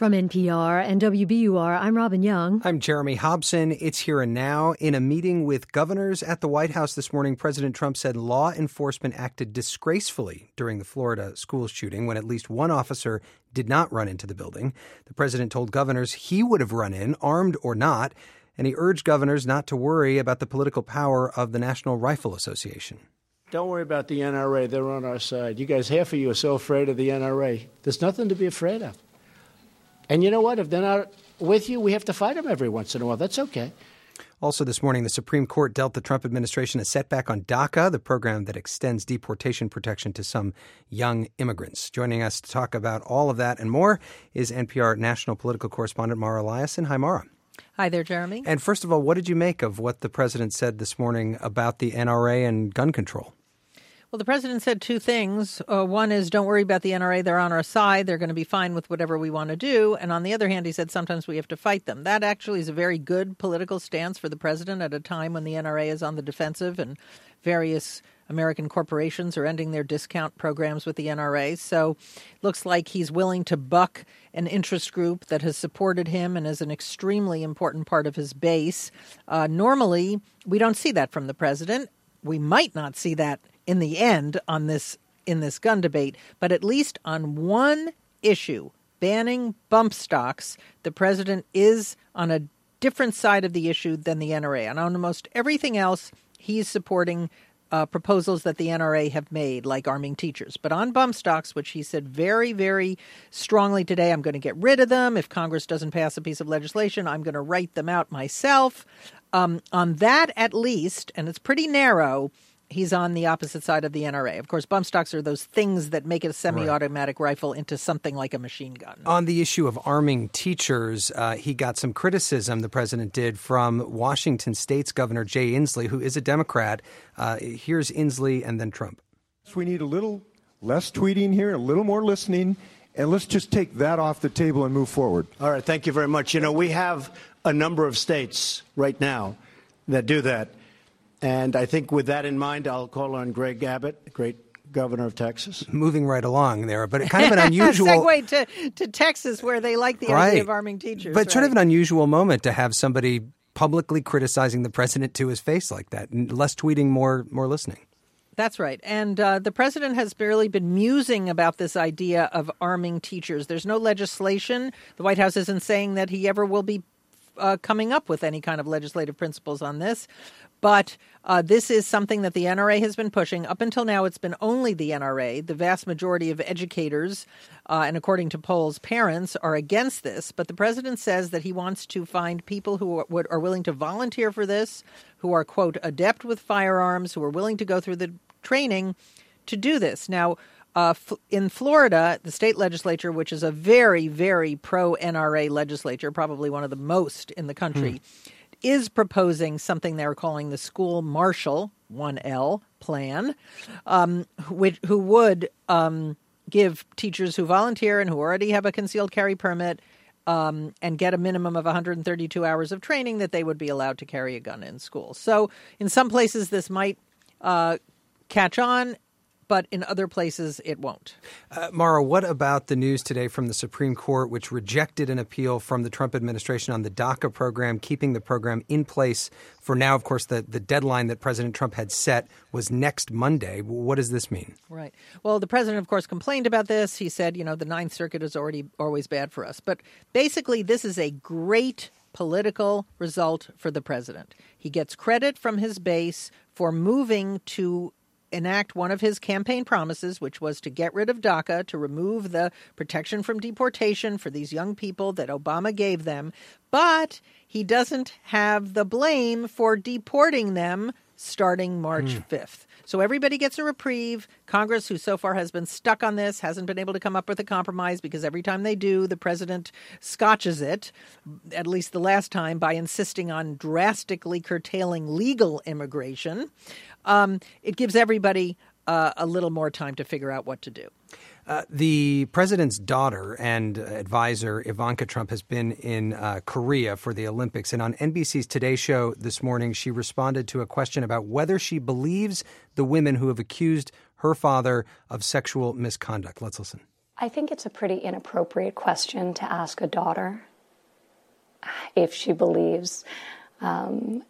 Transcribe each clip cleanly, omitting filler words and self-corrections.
From NPR and WBUR, I'm Robin Young. I'm Jeremy Hobson. It's Here and Now. In a meeting with governors at the White House this morning, President Trump said law enforcement acted disgracefully during the Florida school shooting when at least one officer did not run into the building. The president told governors he would have run in, armed or not, and he urged governors not to worry about the political power of the National Rifle Association. Don't worry about the NRA. They're on our side. You guys, half of you are so afraid of the NRA. There's nothing to be afraid of. And you know what? If they're not with you, we have to fight them every once in a while. That's okay. Also this morning, the Supreme Court dealt the Trump administration a setback on DACA, the program that extends deportation protection to some young immigrants. Joining us to talk about all of that and more is NPR national political correspondent Mara Liasson. Hi, Mara. Hi there, Jeremy. And first of all, what did you make of what the president said this morning about the NRA and gun control? Well, the president said two things. One is, don't worry about the NRA. They're on our side. They're going to be fine with whatever we want to do. And on the other hand, he said sometimes we have to fight them. That actually is a very good political stance for the president at a time when the NRA is on the defensive and various American corporations are ending their discount programs with the NRA. So it looks like he's willing to buck an interest group that has supported him and is an extremely important part of his base. Normally, we don't see that from the president. We might not see that in the end in this gun debate, but at least on one issue, banning bump stocks, the president is on a different side of the issue than the NRA. And on almost everything else, he's supporting proposals that the NRA have made, like arming teachers. But on bump stocks, which he said very, very strongly today, I'm going to get rid of them. If Congress doesn't pass a piece of legislation, I'm going to write them out myself. On that, at least, and it's pretty narrow, he's on the opposite side of the NRA. Of course, bump stocks are those things that make a semi-automatic rifle into something like a machine gun. On the issue of arming teachers, he got some criticism, the president did, from Washington State's Governor Jay Inslee, who is a Democrat. Here's Inslee and then Trump. We need a little less tweeting here, a little more listening, and let's just take that off the table and move forward. All right. Thank you very much. You know, we have a number of states right now that do that. And I think with that in mind, I'll call on Greg Abbott, great governor of Texas. Moving right along there, but kind of an unusual... segue to Texas, where they like the idea of arming teachers. But sort of an unusual moment to have somebody publicly criticizing the president to his face like that. Less tweeting, more listening. That's right. And the president has barely been musing about this idea of arming teachers. There's no legislation. The White House isn't saying that he ever will be coming up with any kind of legislative principles on this. But this is something that the NRA has been pushing. Up until now, it's been only the NRA. The vast majority of educators, and according to polls, parents, are against this. But the president says that he wants to find people who are willing to volunteer for this, who are, quote, adept with firearms, who are willing to go through the training to do this. Now, in Florida, the state legislature, which is a very, very pro-NRA legislature, probably one of the most in the country, is proposing something they're calling the School Marshal, 1L, plan, who would give teachers who volunteer and who already have a concealed carry permit and get a minimum of 132 hours of training that they would be allowed to carry a gun in school. So in some places this might catch on, but in other places it won't. Mara, what about the news today from the Supreme Court, which rejected an appeal from the Trump administration on the DACA program, keeping the program in place for now? Of course, the deadline that President Trump had set was next Monday. What does this mean? Right. Well, the president, of course, complained about this. He said, the Ninth Circuit is always bad for us. But basically, this is a great political result for the president. He gets credit from his base for moving to enact one of his campaign promises, which was to get rid of DACA, to remove the protection from deportation for these young people that Obama gave them. But he doesn't have the blame for deporting them starting March 5th. So everybody gets a reprieve. Congress, who so far has been stuck on this, hasn't been able to come up with a compromise because every time they do, the president scotches it, at least the last time, by insisting on drastically curtailing legal immigration. It gives everybody a little more time to figure out what to do. The president's daughter and advisor, Ivanka Trump, has been in Korea for the Olympics. And on NBC's Today Show this morning, she responded to a question about whether she believes the women who have accused her father of sexual misconduct. Let's listen. I think it's a pretty inappropriate question to ask a daughter if she believes the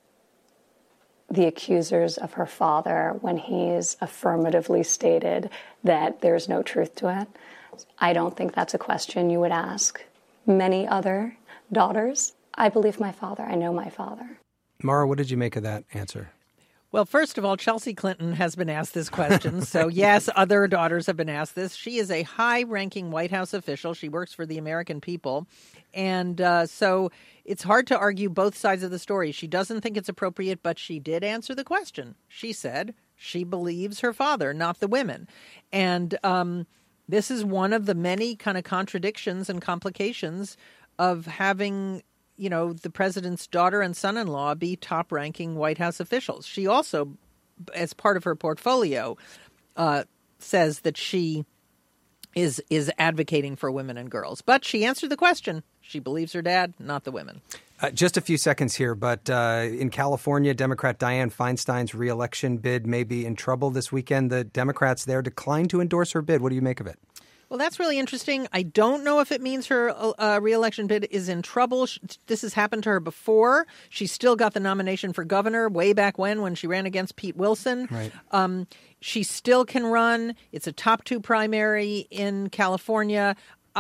accusers of her father when he's affirmatively stated that there's no truth to it. I don't think that's a question you would ask many other daughters. I believe my father. I know my father. Mara, what did you make of that answer? Well, first of all, Chelsea Clinton has been asked this question. So, yes, other daughters have been asked this. She is a high-ranking White House official. She works for the American people. And so it's hard to argue both sides of the story. She doesn't think it's appropriate, but she did answer the question. She said she believes her father, not the women. And this is one of the many kind of contradictions and complications of having the president's daughter and son-in-law be top-ranking White House officials. She also, as part of her portfolio, says that she is advocating for women and girls. But she answered the question. She believes her dad, not the women. Just a few seconds here, but in California, Democrat Dianne Feinstein's re-election bid may be in trouble this weekend. The Democrats there declined to endorse her bid. What do you make of it? Well, that's really interesting. I don't know if it means her re-election bid is in trouble. This has happened to her before. She still got the nomination for governor way back when she ran against Pete Wilson. Right. She still can run. It's a top 2 primary in California.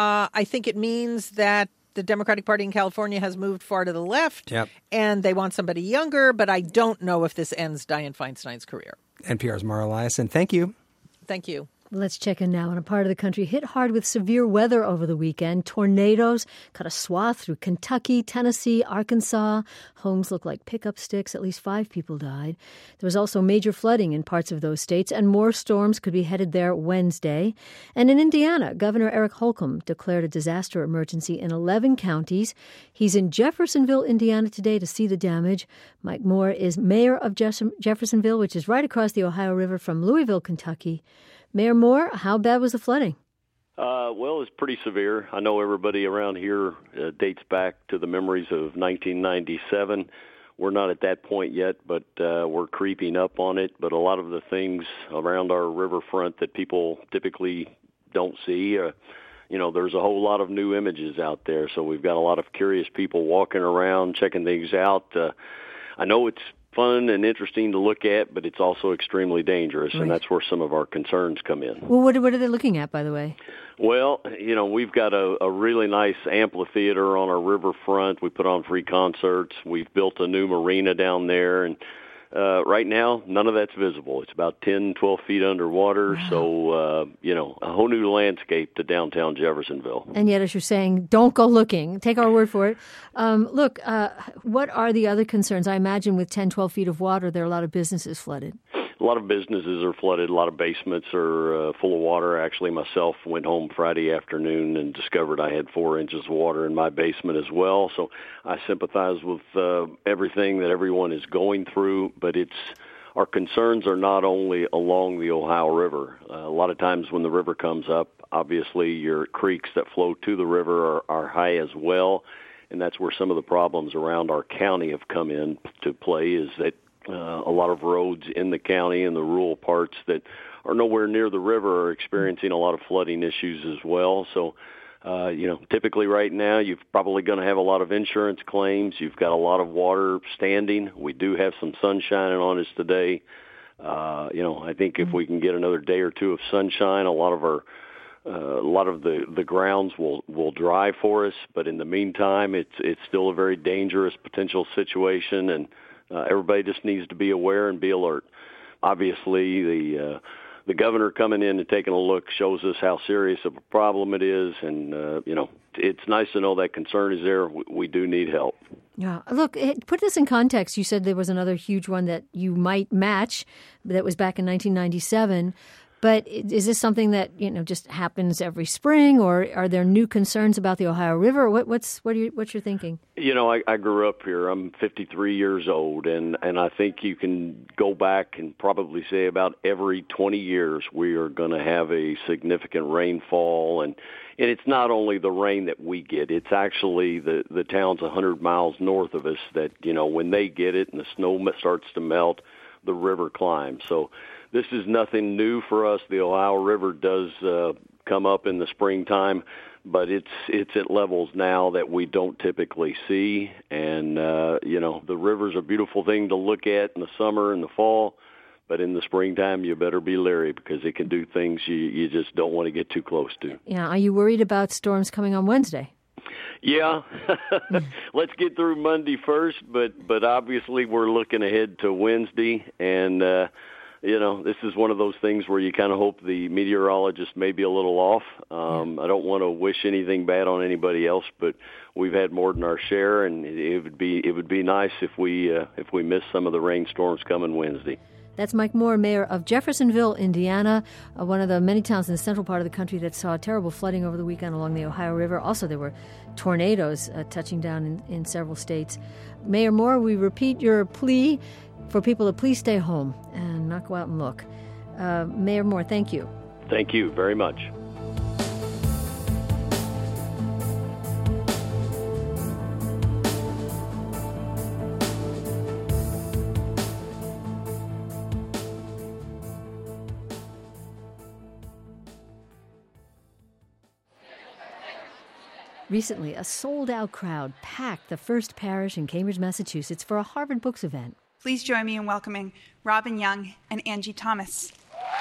I think it means that the Democratic Party in California has moved far to the left, and they want somebody younger, but I don't know if this ends Dianne Feinstein's career. NPR's Mara Liasson. Thank you. Thank you. Let's check in now on a part of the country hit hard with severe weather over the weekend. Tornadoes cut a swath through Kentucky, Tennessee, Arkansas. Homes look like pickup sticks. At least 5 people died. There was also major flooding in parts of those states, and more storms could be headed there Wednesday. And in Indiana, Governor Eric Holcomb declared a disaster emergency in 11 counties. He's in Jeffersonville, Indiana today to see the damage. Mike Moore is mayor of Jeffersonville, which is right across the Ohio River from Louisville, Kentucky. Mayor Moore, how bad was the flooding? Well, it's pretty severe. I know everybody around here dates back to the memories of 1997. We're not at that point yet, but we're creeping up on it. But a lot of the things around our riverfront that people typically don't see, there's a whole lot of new images out there. So we've got a lot of curious people walking around, checking things out. I know it's fun and interesting to look at, but it's also extremely dangerous, and that's where some of our concerns come in. Well, what are they looking at, by the way? Well, we've got a really nice amphitheater on our riverfront. We put on free concerts. We've built a new marina down there, and right now, none of that's visible. It's about 10, 12 feet underwater, wow. So, a whole new landscape to downtown Jeffersonville. And yet, as you're saying, don't go looking. Take our word for it. Look, what are the other concerns? I imagine with 10, 12 feet of water, there are a lot of businesses flooded. A lot of businesses are flooded. A lot of basements are full of water. Actually, myself went home Friday afternoon and discovered I had 4 inches of water in my basement as well. So I sympathize with everything that everyone is going through, but our concerns are not only along the Ohio River. A lot of times when the river comes up, obviously your creeks that flow to the river are high as well, and that's where some of the problems around our county have come in to play, is that a lot of roads in the county and the rural parts that are nowhere near the river are experiencing a lot of flooding issues as well. So, typically right now you're probably going to have a lot of insurance claims. You've got a lot of water standing. We do have some sun shining on us today. I think if we can get another day or two of sunshine, a lot of the grounds will dry for us. But in the meantime, it's still a very dangerous potential situation, and everybody just needs to be aware and be alert. Obviously, the governor coming in and taking a look shows us how serious of a problem it is, and it's nice to know that concern is there. We do need help. Yeah. Look, put this in context. You said there was another huge one that you might match that was back in 1997. But is this something that, just happens every spring, or are there new concerns about the Ohio River? What's your thinking? I grew up here. I'm 53 years old, and I think you can go back and probably say about every 20 years we are going to have a significant rainfall, and it's not only the rain that we get. It's actually the towns 100 miles north of us that, when they get it and the snow starts to melt, the river climbs. So this is nothing new for us. The Ohio River does come up in the springtime, but it's at levels now that we don't typically see. And, the river's a beautiful thing to look at in the summer and the fall, but in the springtime, you better be leery because it can do things you just don't want to get too close to. Yeah. Are you worried about storms coming on Wednesday? Yeah. Let's get through Monday first, but obviously we're looking ahead to Wednesday, and this is one of those things where you kind of hope the meteorologist may be a little off. I don't want to wish anything bad on anybody else, but we've had more than our share, and it would be nice if we miss some of the rainstorms coming Wednesday. That's Mike Moore, mayor of Jeffersonville, Indiana, one of the many towns in the central part of the country that saw terrible flooding over the weekend along the Ohio River. Also, there were tornadoes touching down in several states. Mayor Moore, we repeat your plea for people to please stay home and not go out and look. Mayor Moore, thank you. Thank you very much. Recently, a sold-out crowd packed the First Parish in Cambridge, Massachusetts for a Harvard Books event. Please join me in welcoming Robin Young and Angie Thomas.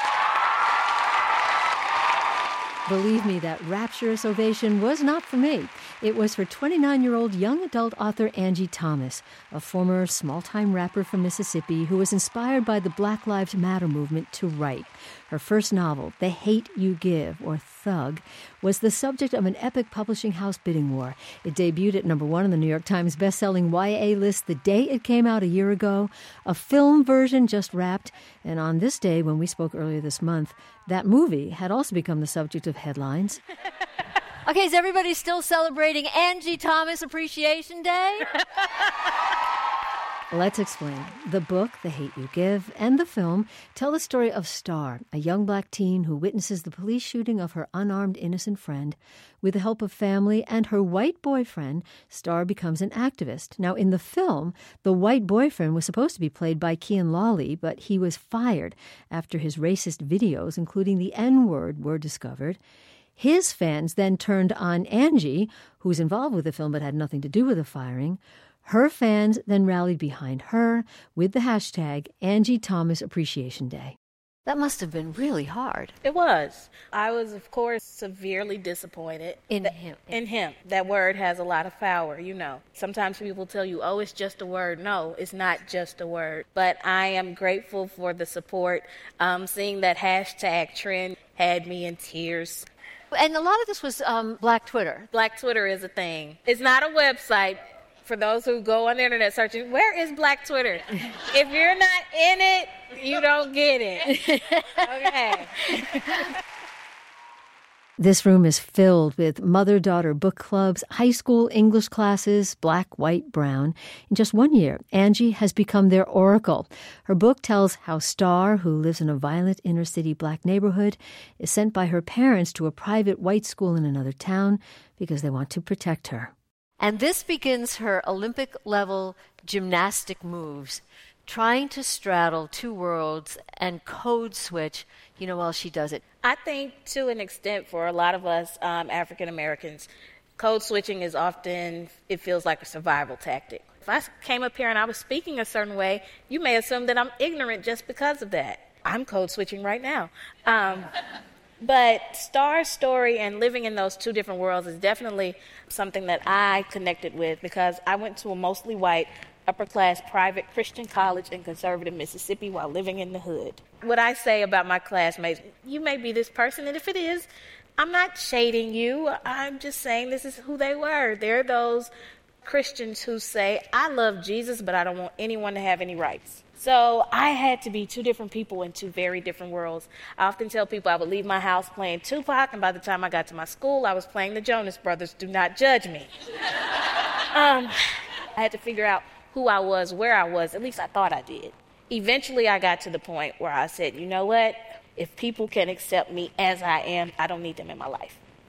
Believe me, that rapturous ovation was not for me. It was for 29-year-old young adult author Angie Thomas, a former small-time rapper from Mississippi who was inspired by the Black Lives Matter movement to write. Her first novel, The Hate U Give, or Thug, was the subject of an epic publishing house bidding war. It debuted at number 1 on the New York Times bestselling YA list the day it came out a year ago. A film version just wrapped, and on this day, when we spoke earlier this month, that movie had also become the subject of headlines. Okay, is everybody still celebrating Angie Thomas Appreciation Day? Let's explain. The book, The Hate U Give, and the film tell the story of Star, a young black teen who witnesses the police shooting of her unarmed innocent friend. With the help of family and her white boyfriend, Star becomes an activist. Now, in the film, the white boyfriend was supposed to be played by Kian Lawley, but he was fired after his racist videos, including the N-word, were discovered. His fans then turned on Angie, who was involved with the film but had nothing to do with the firing. Her fans then rallied behind her with the hashtag Angie Thomas Appreciation Day. That must have been really hard. It was. I was, of course, severely disappointed. In him. In him. That word has a lot of power, Sometimes people tell you, oh, it's just a word. No, it's not just a word. But I am grateful for the support. Seeing that hashtag trend had me in tears. And a lot of this was Black Twitter. Black Twitter is a thing. It's not a website. For those who go on the internet searching, where is Black Twitter? If you're not in it, you don't get it. Okay. This room is filled with mother-daughter book clubs, high school English classes, black, white, brown. In just 1 year, Angie has become their oracle. Her book tells how Star, who lives in a violent inner-city black neighborhood, is sent by her parents to a private white school in another town because they want to protect her. And this begins her Olympic-level gymnastic moves, trying to straddle two worlds and code switch, while she does it. I think to an extent for a lot of us African Americans, code switching is often, it feels like a survival tactic. If I came up here and I was speaking a certain way, you may assume that I'm ignorant just because of that. I'm code switching right now. But Star's story and living in those two different worlds is definitely something that I connected with because I went to a mostly white, upper-class private Christian college in conservative Mississippi while living in the hood. What I say about my classmates, you may be this person, and if it is, I'm not shading you. I'm just saying this is who they were. They're those Christians who say, I love Jesus, but I don't want anyone to have any rights. So I had to be two different people in two very different worlds. I often tell people I would leave my house playing Tupac, and by the time I got to my school, I was playing the Jonas Brothers. Do not judge me. I had to figure out who I was, where I was. At least I thought I did. Eventually, I got to the point where I said, you know what? If people can accept me as I am, I don't need them in my life.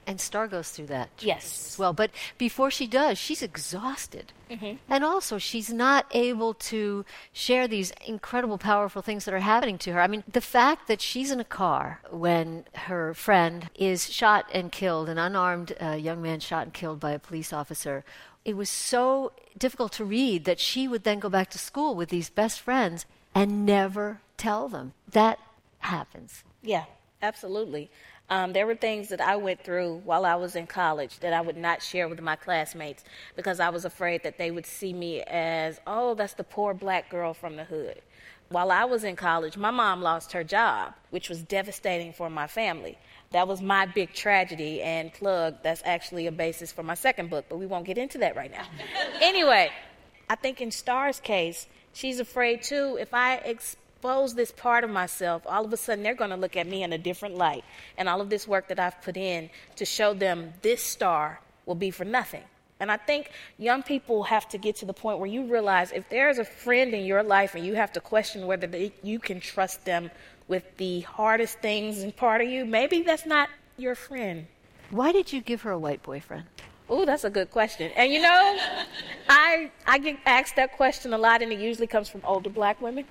And Star goes through that. Yes. As well. But before she does, she's exhausted. Mm-hmm. And also, she's not able to share these incredible, powerful things that are happening to her. I mean, the fact that she's in a car when her friend is shot and killed, an unarmed young man shot and killed by a police officer, it was so difficult to read that she would then go back to school with these best friends and never tell them. That happens. Yeah, absolutely. There were things that I went through while I was in college that I would not share with my classmates because I was afraid that they would see me as, oh, that's the poor black girl from the hood. While I was in college, my mom lost her job, which was devastating for my family. That was my big tragedy, and plug, that's actually a basis for my second book, but we won't get into that right now. Anyway, I think in Star's case, she's afraid too, if I expose this part of myself, all of a sudden they're going to look at me in a different light. And all of this work that I've put in to show them this Star will be for nothing. And I think young people have to get to the point where you realize if there's a friend in your life and you have to question whether you can trust them with the hardest things in part of you, maybe that's not your friend. Why did you give her a white boyfriend? Oh, that's a good question. And you know, I get asked that question a lot, and it usually comes from older black women.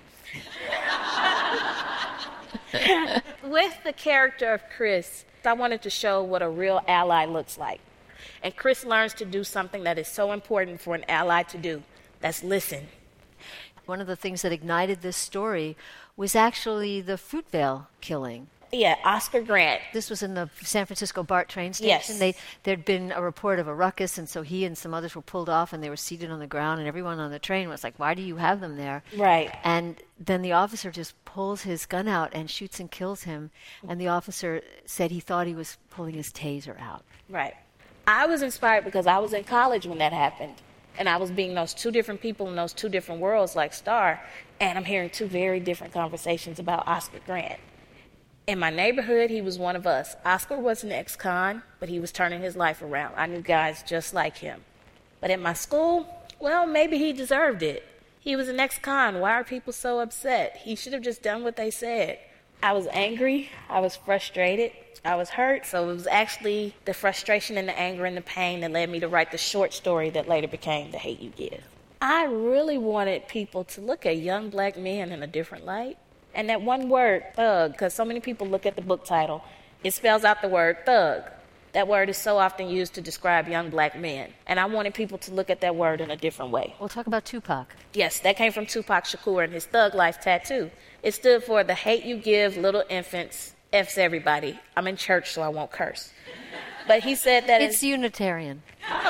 With the character of Chris, I wanted to show what a real ally looks like. And Chris learns to do something that is so important for an ally to do. That's listen. One of the things that ignited this story was actually the Fruitvale killing. Yeah, Oscar Grant. This was in the San Francisco BART train station. Yes. There'd been a report of a ruckus, and so he and some others were pulled off, and they were seated on the ground, and everyone on the train was like, why do you have them there? Right. And then the officer just pulls his gun out and shoots and kills him, and the officer said he thought he was pulling his taser out. Right. I was inspired because I was in college when that happened, and I was being those two different people in those two different worlds like Star, and I'm hearing two very different conversations about Oscar Grant. In my neighborhood, he was one of us. Oscar was an ex-con, but he was turning his life around. I knew guys just like him. But at my school, well, maybe he deserved it. He was an ex-con. Why are people so upset? He should have just done what they said. I was angry. I was frustrated. I was hurt. So it was actually the frustration and the anger and the pain that led me to write the short story that later became The Hate U Give. I really wanted people to look at young black men in a different light. And that one word, thug, because so many people look at the book title, it spells out the word thug. That word is so often used to describe young black men. And I wanted people to look at that word in a different way. We'll talk about Tupac. Yes, that came from Tupac Shakur and his Thug Life tattoo. It stood for The Hate U Give Little Infants F's Everybody. I'm in church, so I won't curse. But he said that it's Unitarian.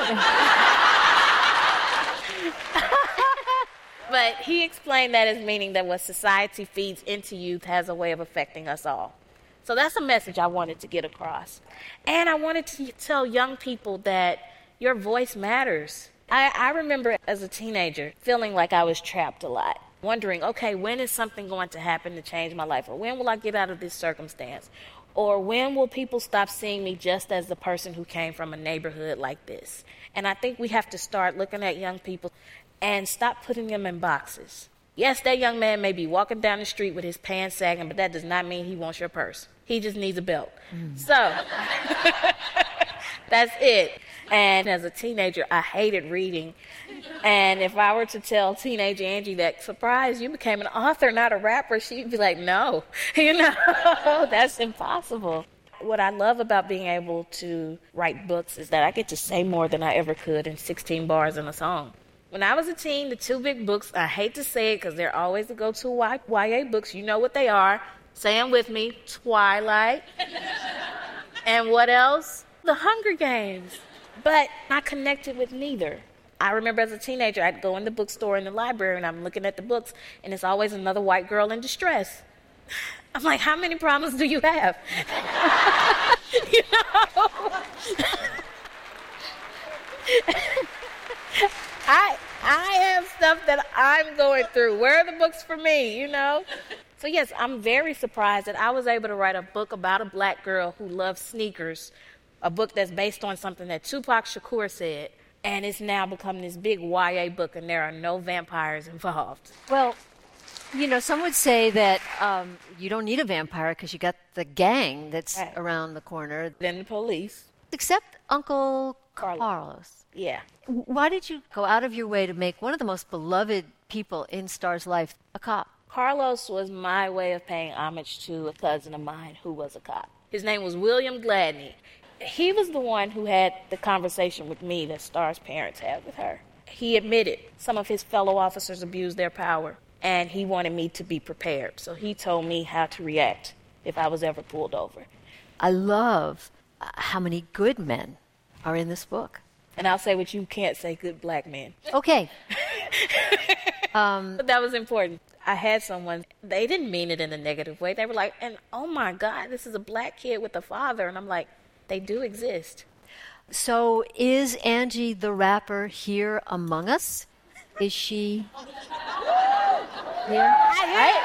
But he explained that as meaning that what society feeds into youth has a way of affecting us all. So that's a message I wanted to get across. And I wanted to tell young people that your voice matters. I remember as a teenager feeling like I was trapped a lot, wondering, okay, when is something going to happen to change my life? Or when will I get out of this circumstance? Or when will people stop seeing me just as the person who came from a neighborhood like this? And I think we have to start looking at young people and stop putting them in boxes. Yes, that young man may be walking down the street with his pants sagging, but that does not mean he wants your purse. He just needs a belt. So, that's it. And as a teenager, I hated reading. And if I were to tell teenage Angie that, surprise, you became an author, not a rapper, she'd be like, no, that's impossible. What I love about being able to write books is that I get to say more than I ever could in 16 bars in a song. When I was a teen, the two big books, I hate to say it because they're always the go-to YA books. You know what they are. Say them with me. Twilight. And what else? The Hunger Games. But I connected with neither. I remember as a teenager, I'd go in the bookstore in the library and I'm looking at the books and it's always another white girl in distress. I'm like, how many problems do you have? You know? I have stuff that I'm going through. Where are the books for me, you know? So yes, I'm very surprised that I was able to write a book about a black girl who loves sneakers, a book that's based on something that Tupac Shakur said, and it's now become this big YA book, and there are no vampires involved. Well, you know, some would say that you don't need a vampire because you got the gang that's around the corner. Then the police. Except Uncle Carlos. Yeah. Why did you go out of your way to make one of the most beloved people in Star's life a cop? Carlos was my way of paying homage to a cousin of mine who was a cop. His name was William Gladney. He was the one who had the conversation with me that Star's parents had with her. He admitted some of his fellow officers abused their power, and he wanted me to be prepared. So he told me how to react if I was ever pulled over. I love how many good men are in this book. And I'll say what you can't say, good black men. Okay. But that was important. I had someone, they didn't mean it in a negative way. They were like, and oh my God, this is a black kid with a father. And I'm like, they do exist. So is Angie the rapper here among us? Is she here? Right?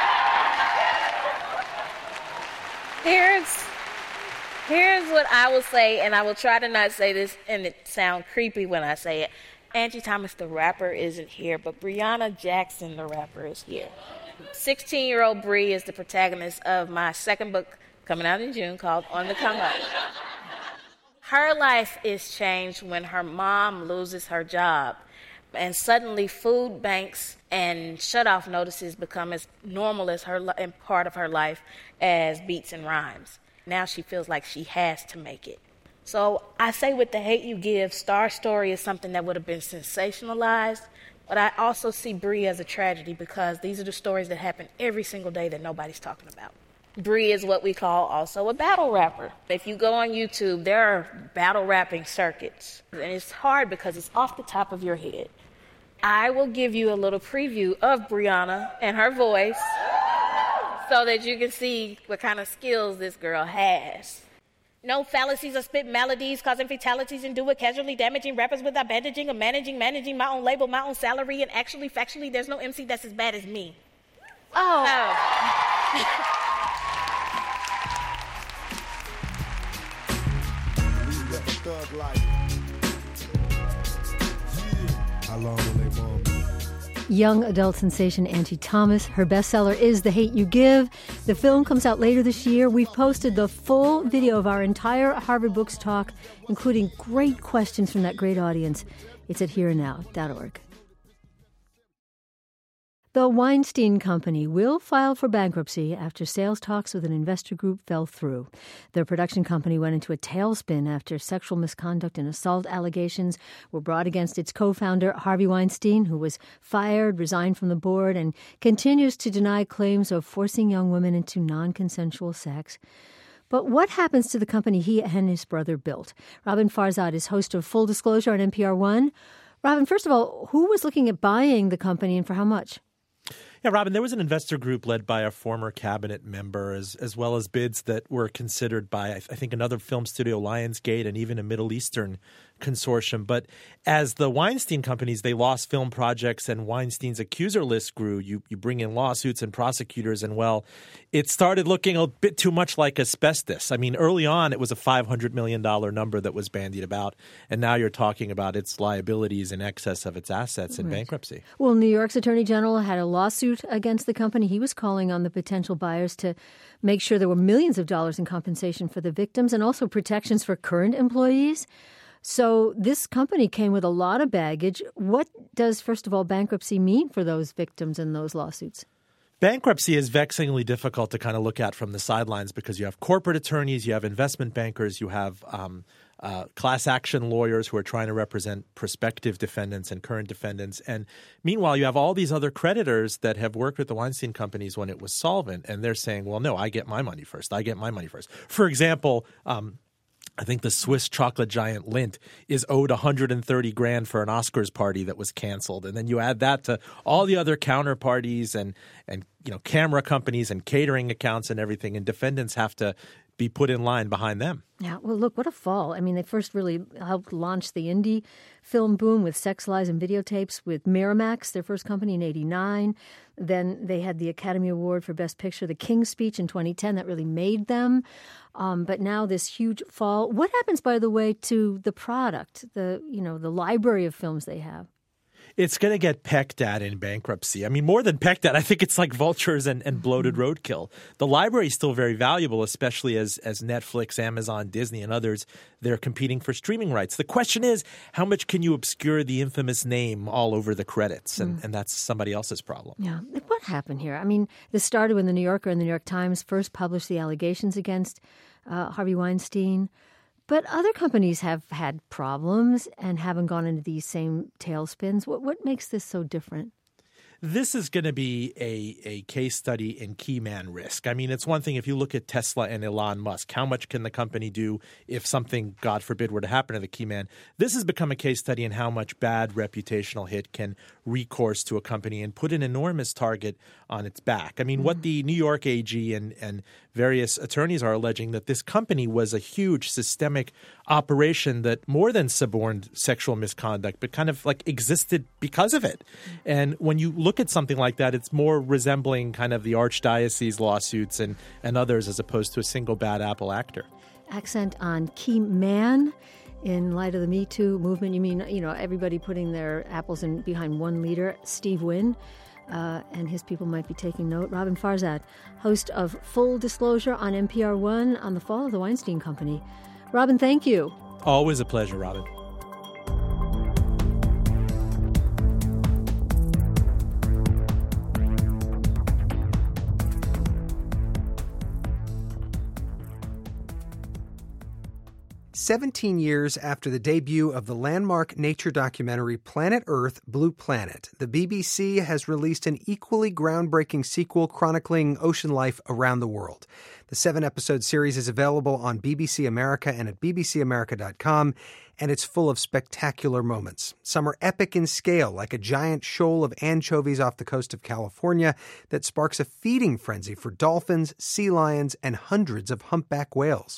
Here's what I will say, and I will try to not say this and it sound creepy when I say it. Angie Thomas, the rapper, isn't here, but Breonna Jackson, the rapper, is here. 16-year-old Bree is the protagonist of my second book coming out in June called On the Come Up. Her life is changed when her mom loses her job, and suddenly food banks and shutoff notices become as normal as and part of her life as beats and rhymes. Now she feels like she has to make it. So I say with The Hate U Give, Star's story is something that would have been sensationalized, but I also see Bree as a tragedy because these are the stories that happen every single day that nobody's talking about. Bree is what we call also a battle rapper. If you go on YouTube, there are battle rapping circuits, and it's hard because it's off the top of your head. I will give you a little preview of Breonna and her voice so that you can see what kind of skills this girl has. No fallacies or spit melodies, causing fatalities and do it casually damaging rappers without bandaging or managing my own label, my own salary, and actually, factually, there's no MC that's as bad as me. Oh. How long will they bomb? Young adult sensation Angie Thomas. Her bestseller is The Hate U Give. The film comes out later this year. We've posted the full video of our entire Harvard Books talk, including great questions from that great audience. It's at hereandnow.org. The Weinstein Company will file for bankruptcy after sales talks with an investor group fell through. The production company went into a tailspin after sexual misconduct and assault allegations were brought against its co-founder, Harvey Weinstein, who was fired, resigned from the board, and continues to deny claims of forcing young women into non-consensual sex. But what happens to the company he and his brother built? Robin Farzad is host of Full Disclosure on NPR One. Robin, first of all, who was looking at buying the company and for how much? Yeah, Robin, there was an investor group led by a former cabinet member as well as bids that were considered by, I think, another film studio, Lionsgate, and even a Middle Eastern consortium. But as the Weinstein companies, they lost film projects and Weinstein's accuser list grew. You bring in lawsuits and prosecutors, and, well, it started looking a bit too much like asbestos. I mean, early on, it was a $500 million number that was bandied about, and now you're talking about its liabilities in excess of its assets in bankruptcy. Well, New York's Attorney General had a lawsuit against the company. He was calling on the potential buyers to make sure there were millions of dollars in compensation for the victims and also protections for current employees. So this company came with a lot of baggage. What does, first of all, bankruptcy mean for those victims in those lawsuits? Bankruptcy is vexingly difficult to kind of look at from the sidelines because you have corporate attorneys, you have investment bankers, you have class action lawyers who are trying to represent prospective defendants and current defendants. And meanwhile, you have all these other creditors that have worked with the Weinstein companies when it was solvent, and they're saying, well, no, I get my money first. I get my money first. For example, I think the Swiss chocolate giant Lindt is owed $130,000 for an Oscars party that was canceled, and then you add that to all the other counterparties and camera companies and catering accounts and everything, and defendants have to be put in line behind them. Yeah, well, look, what a fall. I mean, they first really helped launch the indie film boom with Sex, Lies, and Videotapes with Miramax, their first company, in 1989. Then they had the Academy Award for Best Picture, The King's Speech, in 2010. That really made them. But now this huge fall. What happens, by the way, to the product, the library of films they have? It's going to get pecked at in bankruptcy. I mean, more than pecked at, I think it's like vultures and bloated roadkill. The library is still very valuable, especially as Netflix, Amazon, Disney, and others, they're competing for streaming rights. The question is, how much can you obscure the infamous name all over the credits? And that's somebody else's problem. Yeah. Like, what happened here? I mean, this started when the New Yorker and the New York Times first published the allegations against Harvey Weinstein. But other companies have had problems and haven't gone into these same tailspins. What makes this so different? This is going to be a case study in key man risk. I mean, it's one thing if you look at Tesla and Elon Musk, how much can the company do if something, God forbid, were to happen to the key man? This has become a case study in how much bad reputational hit can recourse to a company and put an enormous target on its back. I mean, what the New York AG and various attorneys are alleging that this company was a huge systemic operation that more than suborned sexual misconduct, but kind of like existed because of it. And when you look at something like that, it's more resembling kind of the archdiocese lawsuits and others as opposed to a single bad apple actor. Accent on key man. In light of the Me Too movement, you mean, everybody putting their apples in behind one leader, Steve Wynn, and his people might be taking note. Robin Farzad, host of Full Disclosure on NPR One on the fall of the Weinstein Company. Robin, thank you. Always a pleasure, Robin. "17 years after the debut of the landmark nature documentary Planet Earth, Blue Planet, the BBC has released an equally groundbreaking sequel chronicling ocean life around the world. The 7-episode series is available on BBC America and at bbcamerica.com, and it's full of spectacular moments. Some are epic in scale, like a giant shoal of anchovies off the coast of California that sparks a feeding frenzy for dolphins, sea lions, and hundreds of humpback whales.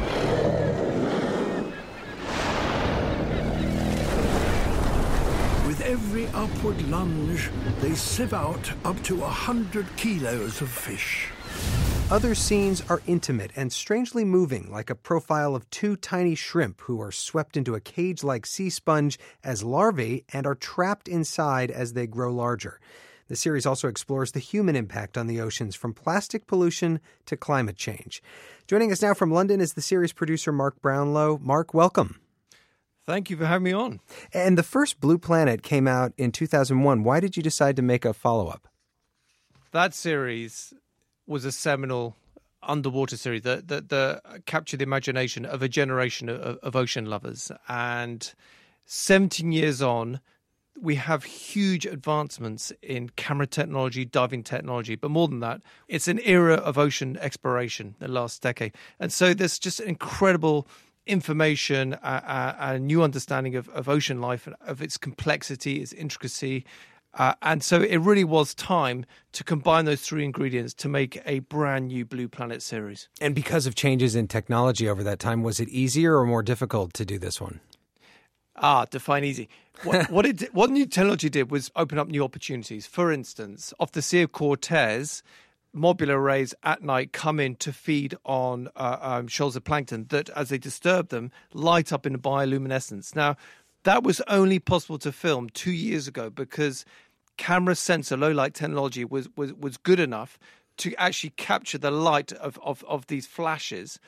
With every upward lunge, they sieve out up to 100 kilos of fish. Other scenes are intimate and strangely moving, like a profile of 2 tiny shrimp who are swept into a cage-like sea sponge as larvae and are trapped inside as they grow larger. The series also explores the human impact on the oceans, from plastic pollution to climate change. Joining us now from London is the series producer Mark Brownlow. Mark, welcome. Thank you for having me on. And the first Blue Planet came out in 2001. Why did you decide to make a follow-up? That series was a seminal underwater series that captured the imagination of a generation of ocean lovers. And 17 years on, we have huge advancements in camera technology, diving technology. But more than that, it's an era of ocean exploration the last decade. And so there's just incredible information, a new understanding of ocean life, of its complexity, its intricacy. And so it really was time to combine those 3 ingredients to make a brand new Blue Planet series. And because of changes in technology over that time, was it easier or more difficult to do this one? Define easy. What new technology did was open up new opportunities. For instance, off the Sea of Cortez, modular rays at night come in to feed on shoals of plankton that, as they disturb them, light up in bioluminescence. Now, that was only possible to film 2 years ago because camera sensor low light technology was good enough to actually capture the light of these flashes.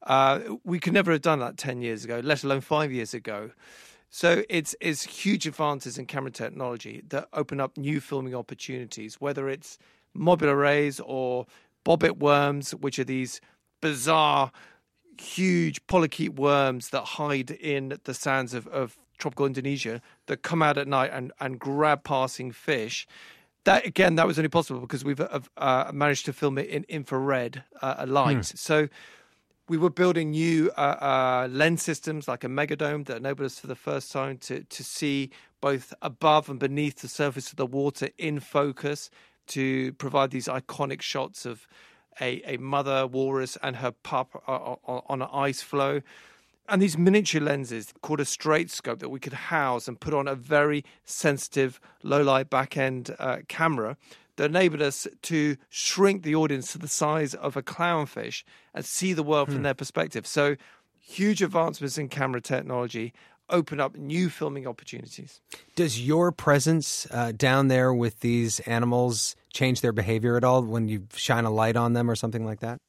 We could never have done that 10 years ago, let alone 5 years ago. So it's huge advances in camera technology that open up new filming opportunities, whether it's modular rays or bobbit worms, which are these bizarre, huge polychaete worms that hide in the sands of tropical Indonesia that come out at night and grab passing fish. That was only possible because we've managed to film it in infrared light. So we were building new lens systems like a megadome that enabled us for the first time to see both above and beneath the surface of the water in focus, to provide these iconic shots of a mother walrus and her pup on an ice flow. And these miniature lenses called a straight scope that we could house and put on a very sensitive low-light back-end camera that enabled us to shrink the audience to the size of a clownfish and see the world from their perspective. So huge advancements in camera technology open up new filming opportunities. Does your presence down there with these animals change their behavior at all when you shine a light on them or something like that?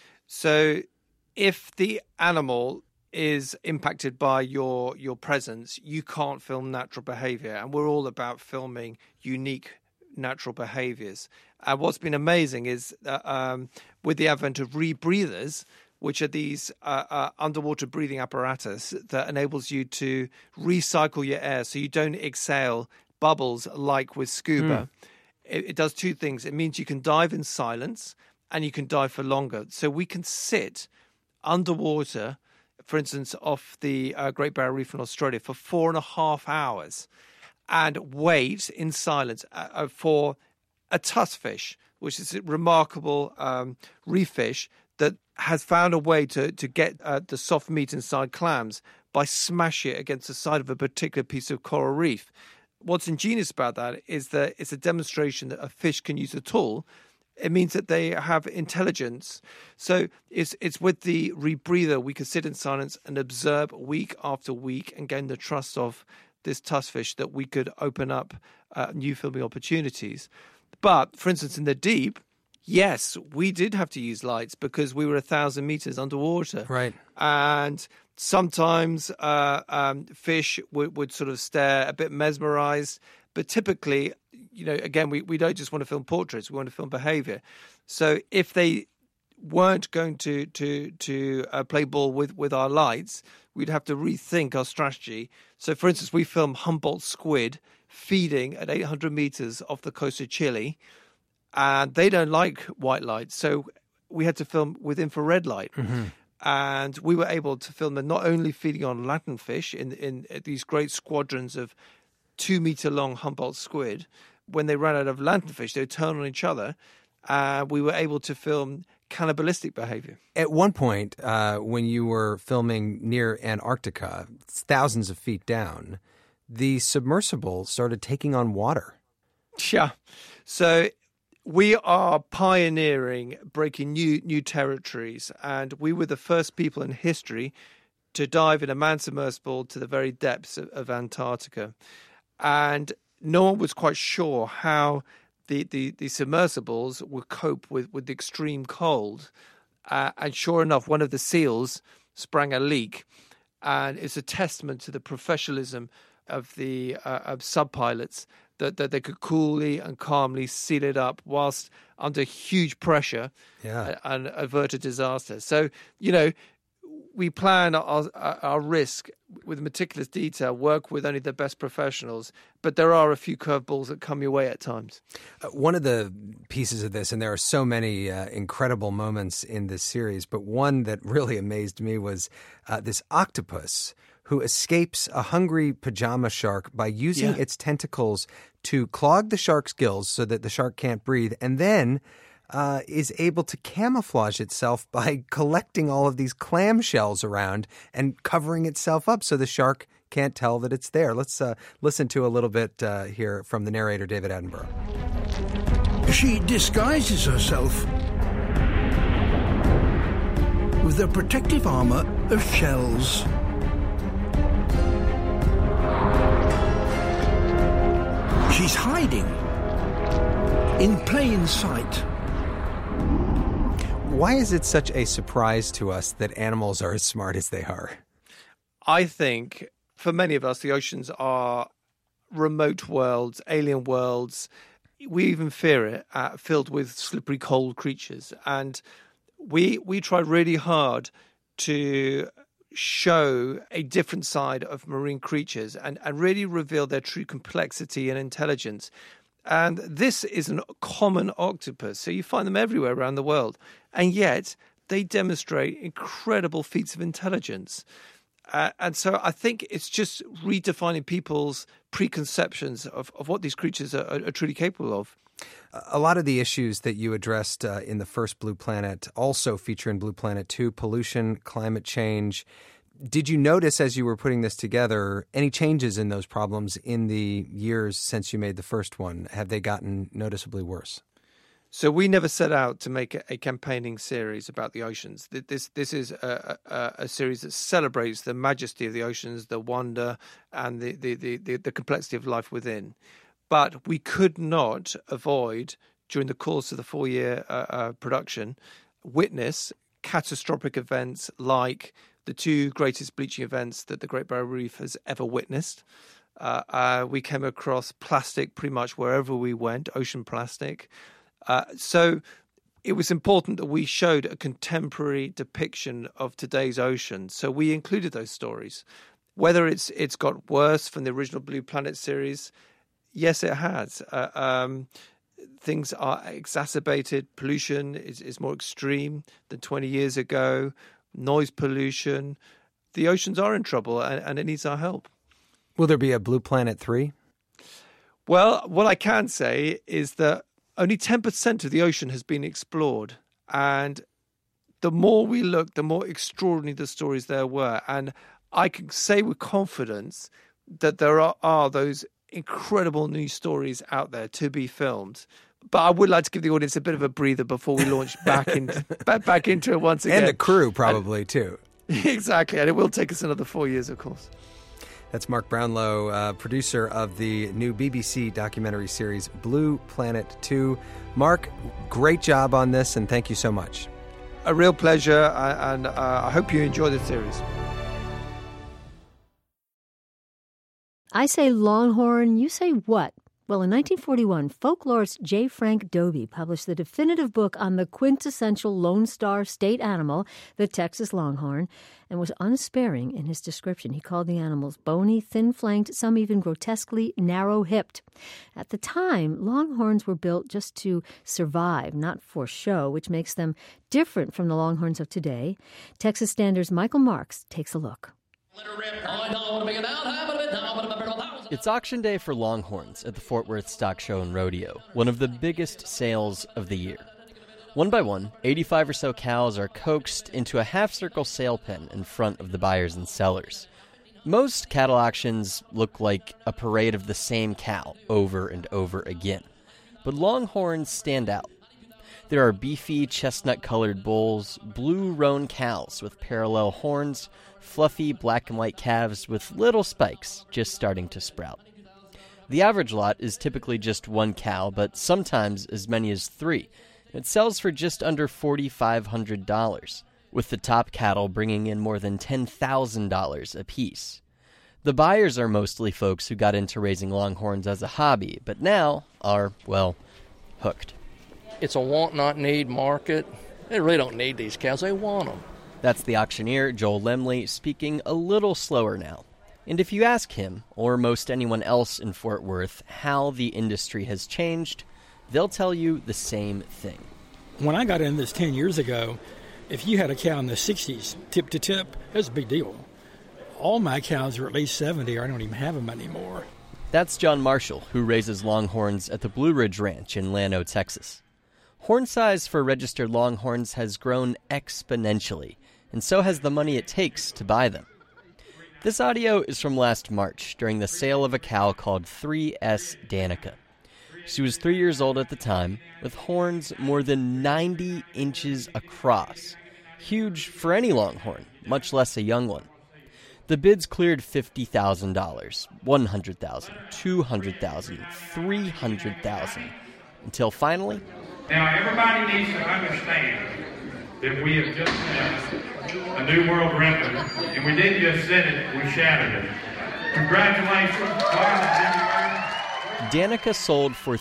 So if the animal is impacted by your presence, you can't film natural behavior. And we're all about filming unique natural behaviors. And what's been amazing is with the advent of rebreathers, which are these underwater breathing apparatus that enables you to recycle your air so you don't exhale bubbles like with scuba. It does two things. It means you can dive in silence and you can dive for longer. So we can sit underwater, for instance, off the Great Barrier Reef in Australia for 4.5 hours and wait in silence for a tuskfish, which is a remarkable reef fish that has found a way to get the soft meat inside clams by smashing it against the side of a particular piece of coral reef. What's ingenious about that is that it's a demonstration that a fish can use a tool. It means that they have intelligence. So it's with the rebreather, we can sit in silence and observe week after week and gain the trust of this tuskfish that we could open up new filming opportunities. But, for instance, in the deep, yes, we did have to use lights because we were 1,000 meters underwater. Right. And sometimes fish would sort of stare a bit mesmerized. But typically, again, we don't just want to film portraits, we want to film behavior. So if they weren't going to play ball with our lights, we'd have to rethink our strategy. So, for instance, we film Humboldt squid feeding at 800 meters off the coast of Chile, and they don't like white light. So we had to film with infrared light. Mm-hmm. And we were able to film them not only feeding on lanternfish in these great squadrons of 2-meter-long Humboldt squid. When they ran out of lanternfish, they would turn on each other. We were able to film cannibalistic behavior. At one point, when you were filming near Antarctica, thousands of feet down, the submersible started taking on water. Yeah. So we are pioneering, breaking new territories, and we were the first people in history to dive in a manned submersible to the very depths of Antarctica. And no one was quite sure how the submersibles would cope with the extreme cold. And sure enough, one of the seals sprang a leak. And it's a testament to the professionalism of the sub-pilots that they could coolly and calmly seal it up whilst under huge pressure and avert a disaster. So, we plan our risk with meticulous detail, work with only the best professionals, but there are a few curveballs that come your way at times. One of the pieces of this, and there are so many incredible moments in this series, but one that really amazed me was this octopus who escapes a hungry pajama shark by using its tentacles to clog the shark's gills so that the shark can't breathe, and then is able to camouflage itself by collecting all of these clamshells around and covering itself up so the shark can't tell that it's there. Let's listen to a little bit here from the narrator, David Attenborough. She disguises herself with a protective armor of shells. She's hiding in plain sight. Why is it such a surprise to us that animals are as smart as they are? I think for many of us, the oceans are remote worlds, alien worlds. We even fear it, filled with slippery, cold creatures. And we try really hard to show a different side of marine creatures and really reveal their true complexity and intelligence. And this is a common octopus, so you find them everywhere around the world. And yet they demonstrate incredible feats of intelligence. And so I think it's just redefining people's preconceptions of what these creatures are truly capable of. A lot of the issues that you addressed in the first Blue Planet also feature in Blue Planet 2, pollution, climate change. Did you notice as you were putting this together any changes in those problems in the years since you made the first one? Have they gotten noticeably worse? So we never set out to make a campaigning series about the oceans. This is a series that celebrates the majesty of the oceans, the wonder, and the complexity of life within. But we could not avoid, during the course of the 4-year production, witness catastrophic events like the 2 greatest bleaching events that the Great Barrier Reef has ever witnessed. We came across plastic pretty much wherever we went, ocean plastic. So it was important that we showed a contemporary depiction of today's ocean. So we included those stories. Whether it's got worse from the original Blue Planet series, yes, it has. Things are exacerbated. Pollution is more extreme than 20 years ago. Noise pollution. The oceans are in trouble, and it needs our help. Will there be a Blue Planet 3? Well, what I can say is that only 10% of the ocean has been explored. And the more we look, the more extraordinary the stories there were. And I can say with confidence that there are those incredible new stories out there to be filmed. But I would like to give the audience a bit of a breather before we launch back into it once again. And the crew probably, too. Exactly. And it will take us another 4 years, of course. That's Mark Brownlow, producer of the new BBC documentary series Blue Planet 2. Mark, great job on this, and thank you so much. A real pleasure, and I hope you enjoy the series. I say Longhorn, you say what? Well, in 1941, folklorist J. Frank Dobie published the definitive book on the quintessential Lone Star state animal, the Texas Longhorn, and was unsparing in his description. He called the animals bony, thin-flanked, some even grotesquely narrow-hipped. At the time, Longhorns were built just to survive, not for show, which makes them different from the Longhorns of today. Texas Standard's Michael Marks takes a look. It's auction day for Longhorns at the Fort Worth Stock Show and Rodeo, one of the biggest sales of the year. One by one, 85 or so cows are coaxed into a half-circle sale pen in front of the buyers and sellers. Most cattle auctions look like a parade of the same cow over and over again, but Longhorns stand out. There are beefy, chestnut-colored bulls, blue roan cows with parallel horns, fluffy black and white calves with little spikes just starting to sprout. The average lot is typically just one cow, but sometimes as many as 3. It sells for just under $4,500, with the top cattle bringing in more than $10,000 apiece. The buyers are mostly folks who got into raising Longhorns as a hobby, but now are, well, hooked. It's a want, not need market. They really don't need these cows. They want them. That's the auctioneer, Joel Lemley, speaking a little slower now. And if you ask him, or most anyone else in Fort Worth, how the industry has changed, they'll tell you the same thing. When I got in this 10 years ago, if you had a cow in the 60s, tip to tip, it was a big deal. All my cows are at least 70, or I don't even have them anymore. That's John Marshall, who raises Longhorns at the Blue Ridge Ranch in Llano, Texas. Horn size for registered Longhorns has grown exponentially, and so has the money it takes to buy them. This audio is from last March, during the sale of a cow called 3S Danica. She was 3 years old at the time, with horns more than 90 inches across. Huge for any Longhorn, much less a young one. The bids cleared $50,000, $100,000, $200,000, $300,000, until finally... Now, everybody needs to understand that we have just set a new world record, and we didn't just set it, we shattered it. Congratulations, Danica sold for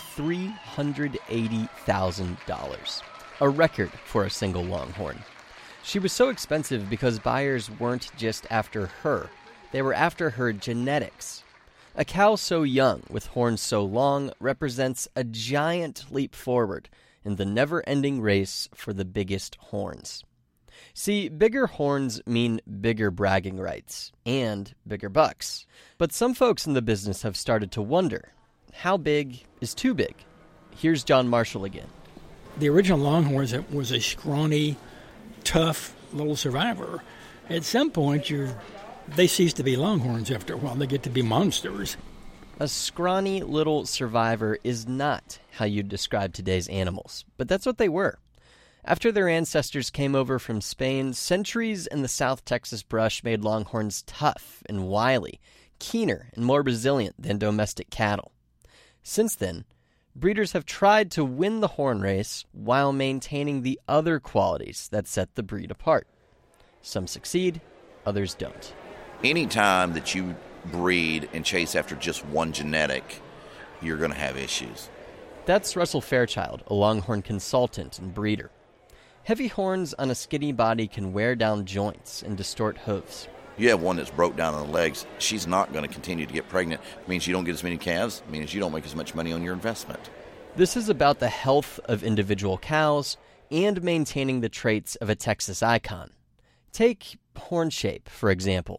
$380,000, a record for a single Longhorn. She was so expensive because buyers weren't just after her, they were after her genetics. A cow so young with horns so long represents a giant leap forward in the never-ending race for the biggest horns. See, bigger horns mean bigger bragging rights and bigger bucks. But some folks in the business have started to wonder, how big is too big? Here's John Marshall again. The original Longhorns was a scrawny, tough little survivor. At some point, they cease to be Longhorns after a while. They get to be monsters. A scrawny little survivor is not how you'd describe today's animals, but that's what they were. After their ancestors came over from Spain, centuries in the South Texas brush made longhorns tough and wily, keener and more resilient than domestic cattle. Since then, breeders have tried to win the horn race while maintaining the other qualities that set the breed apart. Some succeed, others don't. Anytime that you breed and chase after just one genetic, you're going to have issues. That's Russell Fairchild, a longhorn consultant and breeder. Heavy horns on a skinny body can wear down joints and distort hooves. You have one that's broke down on the legs, she's not going to continue to get pregnant. It means you don't get as many calves. It means you don't make as much money on your investment. This is about the health of individual cows and maintaining the traits of a Texas icon. Take horn shape, for example.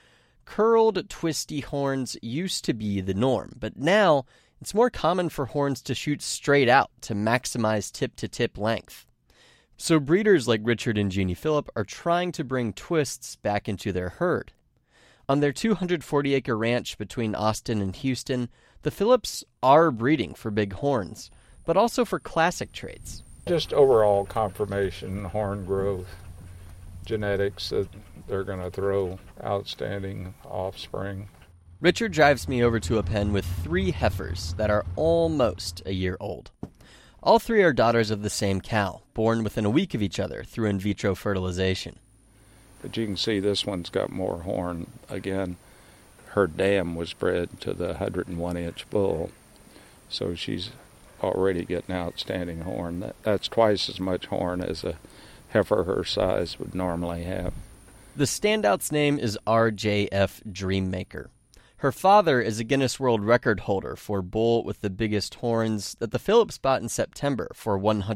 Curled, twisty horns used to be the norm, but now it's more common for horns to shoot straight out to maximize tip-to-tip length. So breeders like Richard and Jeannie Phillip are trying to bring twists back into their herd. On their 240-acre ranch between Austin and Houston, the Phillips are breeding for big horns, but also for classic traits. Just overall conformation, horn growth, genetics that they're going to throw outstanding offspring. Richard drives me over to a pen with 3 heifers that are almost a year old. All 3 are daughters of the same cow, born within a week of each other through in vitro fertilization. But you can see this one's got more horn. Again, her dam was bred to the 101-inch bull, so she's already getting outstanding horn. That's twice as much horn as a heifer her size would normally have. The standout's name is RJF Dreammaker. Her father is a Guinness World Record holder for bull with the biggest horns that the Phillips bought in September for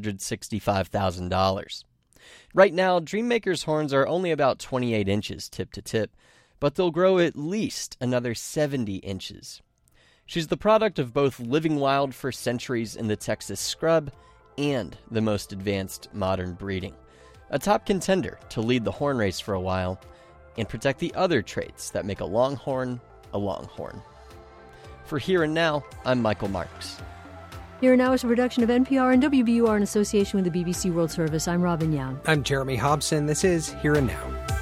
$165,000. Right now, Dreammaker's horns are only about 28 inches tip to tip, but they'll grow at least another 70 inches. She's the product of both living wild for centuries in the Texas scrub and the most advanced modern breeding. A top contender to lead the horn race for a while and protect the other traits that make a longhorn a longhorn. For Here and Now, I'm Michael Marks. Here and Now is a production of NPR and WBUR in association with the BBC World Service. I'm Robin Young. I'm Jeremy Hobson. This is Here and Now.